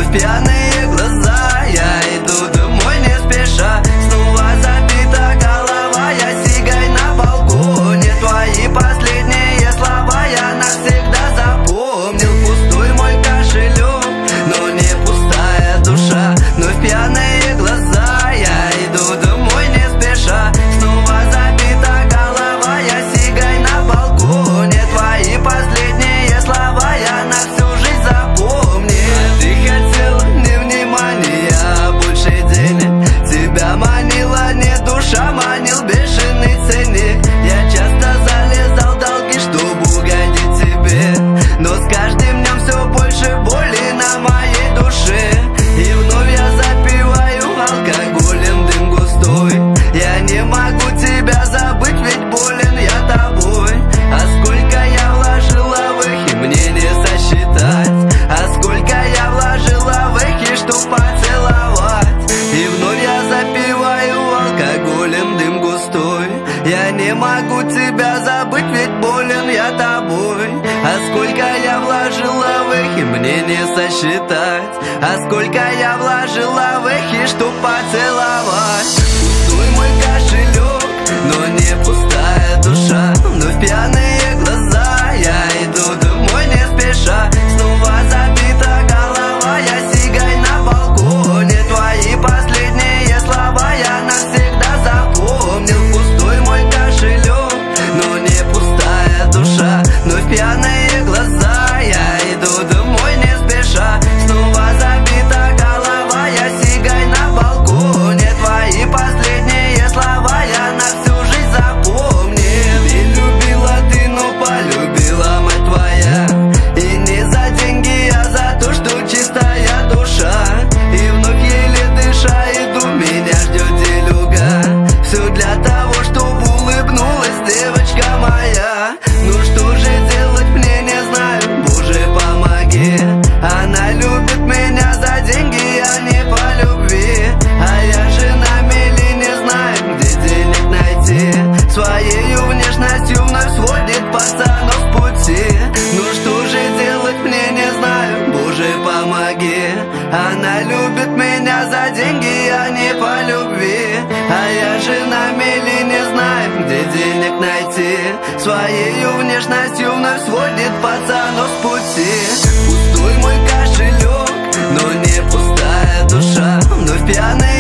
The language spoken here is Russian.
вновь пьяные глаза. Я иду домой не спеша, снова забита голова. Я сигай на балконе, твои последние слова я навсегда запомнил. Пустой мой кошелек, но не пустая душа. Вновь пьяные глаза, я иду домой не спеша, снова забита голова. Я сигай на балконе, твои последние слова я на всю жизнь запомнил. Ты хотела не внимания, а больше денег. Тебя манила не душа, манил бешеный ценник. Я часто залезал в долги, чтобы угодить тебе, но с каждым днем все больше боли на моей душе. И вновь я запиваю алкоголем дым густой. Я не могу тебя забыть, ведь болен я тобой. А сколько я вложила в их, и мне не сосчитать. А сколько я вложила в их, и чтоб поцеловать. И вновь я запиваю алкоголем дым густой. Я не могу тебя забыть, ведь болен я тобой. А сколько я вложила в их, и мне не сосчитать. А сколько я вложила в их, и чтоб поцеловать. Пустой мой кошелек, но не пустая душа. Вновь пьяные глаза, я иду домой не спеша, снова забита голова. Я сигай на балконе, твои последние слова я навсегда запомнил. Пустой мой кошелек, но не пустая душа. Вновь пьяные глаза, я иду домой не спеша, снова забита голова. Я сигай на балконе, твои последние слова я на всю жизнь запомнил. И любила ты, но полюбила мать твоя. И не за деньги, а за то, что чистая душа. И вновь еле дыша иду, меня ждет делюга. Все для того, чтобы улыбнулась девочка моя. Ну что же делать мне не знаю, Боже помоги. Она любит меня за деньги, а не по любви. А я же на мели не знаю, где денег найти. Своею внешностью вновь сводит пацанов с пути. Ну что же делать мне не знаю, Боже помоги. Она любит меня за деньги, а не по любви. А я же на мели не знаю, где денег найти. Своею внешностью вновь сводит пацанов с пути. Пустой мой кошелек, но не пустая душа. Вновь пьяные